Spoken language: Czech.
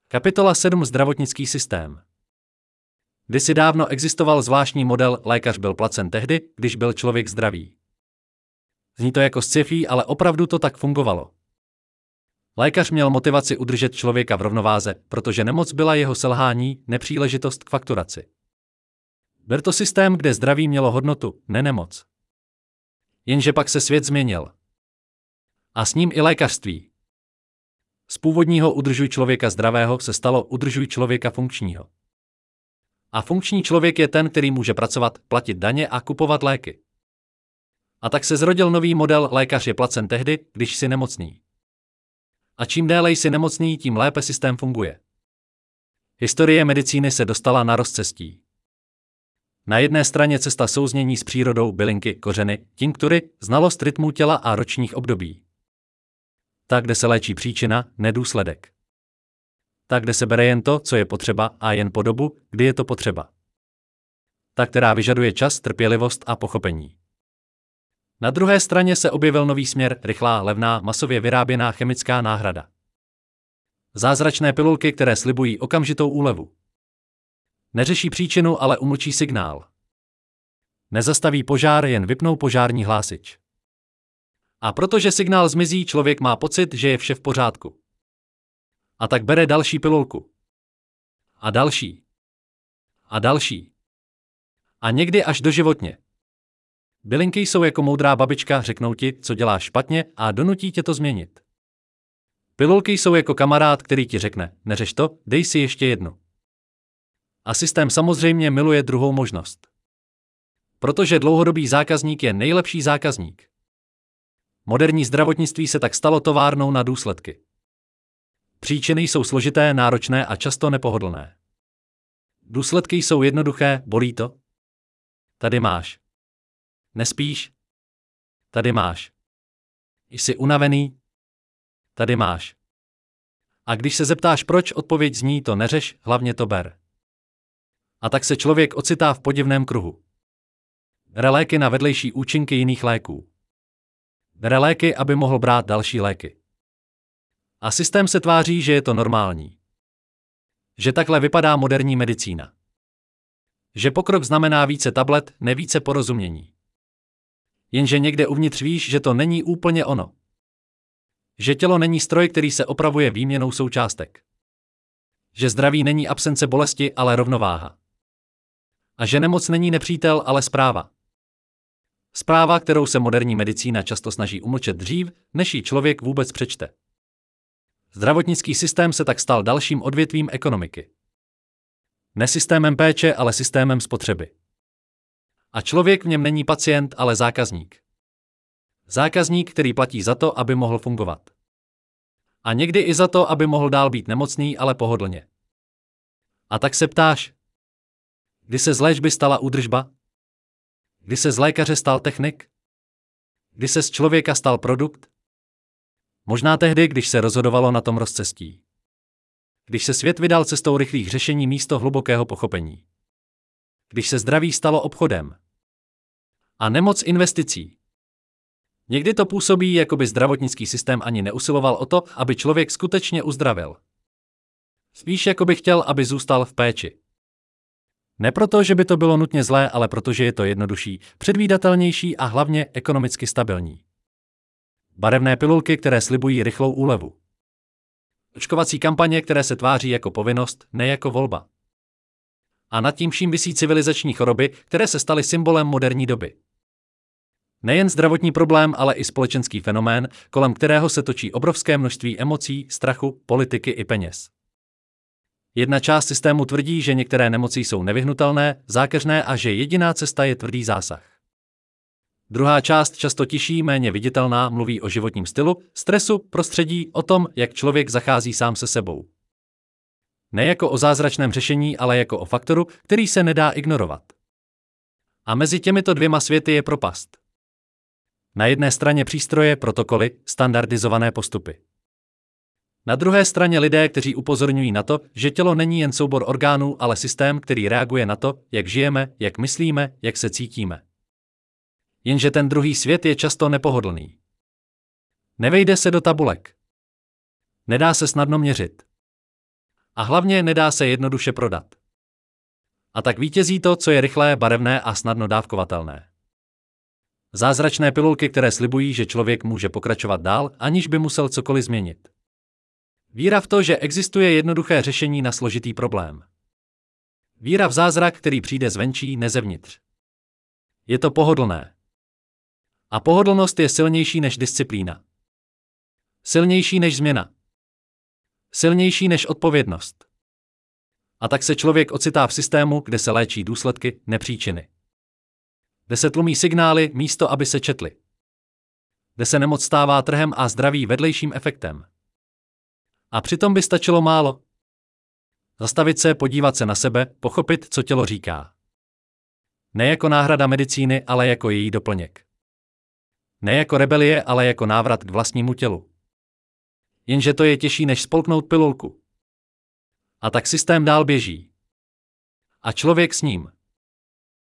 Kapitola 7. Zdravotnický systém. Kdysi dávno existoval zvláštní model, lékař byl placen tehdy, když byl člověk zdravý. Zní to jako sci-fi, ale opravdu to tak fungovalo. Lékař měl motivaci udržet člověka v rovnováze, protože nemoc byla jeho selhání, nepříležitost k fakturaci. Byl to systém, kde zdraví mělo hodnotu, ne nemoc. Jenže pak se svět změnil. A s ním i lékařství. Z původního udržuj člověka zdravého se stalo udržuj člověka funkčního. A funkční člověk je ten, který může pracovat, platit daně a kupovat léky. A tak se zrodil nový model, lékař je placen tehdy, když jsi nemocný. A čím déle jsi nemocný, tím lépe systém funguje. Historie medicíny se dostala na rozcestí. Na jedné straně cesta souznění s přírodou, bylinky, kořeny, tinktury, znalost rytmů těla a ročních období. Tak, kde se léčí příčina, ne důsledek. Tak, kde se bere jen to, co je potřeba, a jen po dobu, kdy je to potřeba. Ta, která vyžaduje čas, trpělivost a pochopení. Na druhé straně se objevil nový směr, rychlá, levná, masově vyráběná chemická náhrada. Zázračné pilulky, které slibují okamžitou úlevu. Neřeší příčinu, ale umlčí signál. Nezastaví požár, jen vypnou požární hlásič. A protože signál zmizí, člověk má pocit, že je vše v pořádku. A tak bere další pilulku. A další. A další. A někdy až doživotně. Bylinky jsou jako moudrá babička, řeknou ti, co děláš špatně, a donutí tě to změnit. Pilulky jsou jako kamarád, který ti řekne, neřeš to, dej si ještě jednu. A systém samozřejmě miluje druhou možnost. Protože dlouhodobý zákazník je nejlepší zákazník. Moderní zdravotnictví se tak stalo továrnou na důsledky. Příčiny jsou složité, náročné a často nepohodlné. Důsledky jsou jednoduché, bolí to? Tady máš. Nespíš? Tady máš. Jsi unavený? Tady máš. A když se zeptáš proč, odpověď zní to neřeš, hlavně to ber. A tak se člověk ocitá v podivném kruhu. Bere léky na vedlejší účinky jiných léků. Bere léky, aby mohl brát další léky. A systém se tváří, že je to normální. Že takhle vypadá moderní medicína. Že pokrok znamená více tablet, ne více porozumění. Jenže někde uvnitř víš, že to není úplně ono. Že tělo není stroj, který se opravuje výměnou součástek. Že zdraví není absence bolesti, ale rovnováha. A že nemoc není nepřítel, ale zpráva. Zpráva, kterou se moderní medicína často snaží umlčet dřív, než ji člověk vůbec přečte. Zdravotnický systém se tak stal dalším odvětvím ekonomiky. Ne systémem péče, ale systémem spotřeby. A člověk v něm není pacient, ale zákazník. Zákazník, který platí za to, aby mohl fungovat. A někdy i za to, aby mohl dál být nemocný, ale pohodlně. A tak se ptáš, kdy se z léčby stala údržba? Kdy se z lékaře stal technik? Kdy se z člověka stal produkt? Možná tehdy, když se rozhodovalo na tom rozcestí. Když se svět vydal cestou rychlých řešení místo hlubokého pochopení. Když se zdraví stalo obchodem. A nemoc investicí. Někdy to působí, jako by zdravotnický systém ani neusiloval o to, aby člověk skutečně uzdravil. Spíš jako by chtěl, aby zůstal v péči. Ne proto, že by to bylo nutně zlé, ale protože je to jednodušší, předvídatelnější a hlavně ekonomicky stabilní. Barevné pilulky, které slibují rychlou úlevu. Očkovací kampaně, které se tváří jako povinnost, ne jako volba. A nad tím vším visí civilizační choroby, které se staly symbolem moderní doby. Nejen zdravotní problém, ale i společenský fenomén, kolem kterého se točí obrovské množství emocí, strachu, politiky i peněz. Jedna část systému tvrdí, že některé nemoci jsou nevyhnutelné, zákeřné a že jediná cesta je tvrdý zásah. Druhá část, často tiší, méně viditelná, mluví o životním stylu, stresu, prostředí, o tom, jak člověk zachází sám se sebou. Ne jako o zázračném řešení, ale jako o faktoru, který se nedá ignorovat. A mezi těmito dvěma světy je propast. Na jedné straně přístroje, protokoly, standardizované postupy. Na druhé straně lidé, kteří upozorňují na to, že tělo není jen soubor orgánů, ale systém, který reaguje na to, jak žijeme, jak myslíme, jak se cítíme. Jenže ten druhý svět je často nepohodlný. Nevejde se do tabulek. Nedá se snadno měřit. A hlavně nedá se jednoduše prodat. A tak vítězí to, co je rychlé, barevné a snadno dávkovatelné. Zázračné pilulky, které slibují, že člověk může pokračovat dál, aniž by musel cokoliv změnit. Víra v to, že existuje jednoduché řešení na složitý problém. Víra v zázrak, který přijde zvenčí, ne zevnitř. Je to pohodlné. A pohodlnost je silnější než disciplína. Silnější než změna. Silnější než odpovědnost. A tak se člověk ocitá v systému, kde se léčí důsledky, ne příčiny. Kde se tlumí signály, místo aby se četly. Kde se nemoc stává trhem a zdraví vedlejším efektem. A přitom by stačilo málo. Zastavit se, podívat se na sebe, pochopit, co tělo říká. Ne jako náhrada medicíny, ale jako její doplněk. Ne jako rebelie, ale jako návrat k vlastnímu tělu. Jenže to je těžší, než spolknout pilulku. A tak systém dál běží. A člověk s ním.